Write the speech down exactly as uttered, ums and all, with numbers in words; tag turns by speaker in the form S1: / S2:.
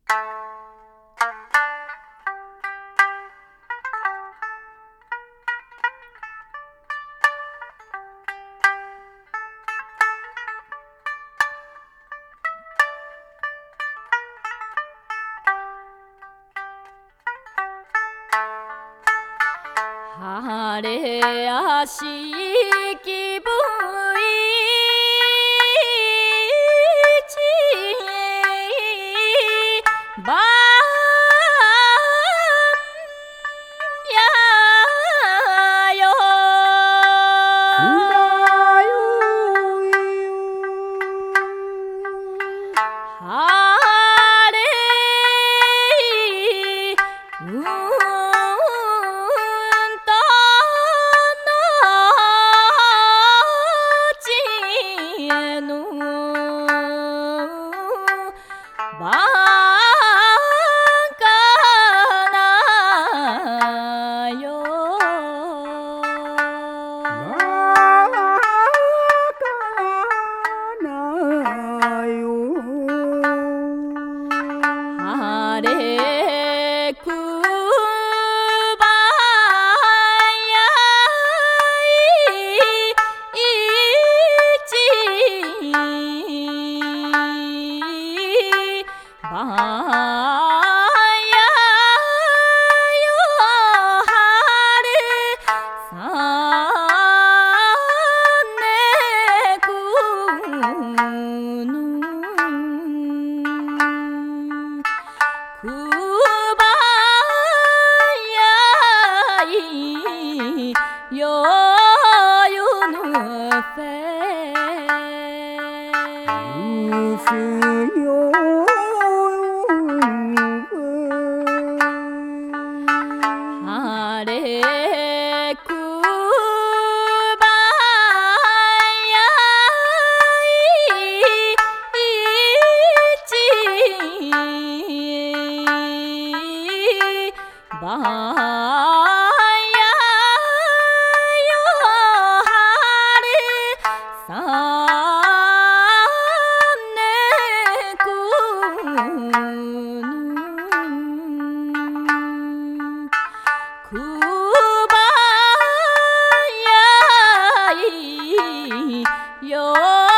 S1: 晴れやしきぶいちばんやよ晴れうんバカなよ
S2: バカなよ
S1: 晴れくばやいちばやよはるさねくぬくばやいよゆぬせ
S2: すよ
S1: 晴れくばやいちばやよはるさねくぬくばやいよ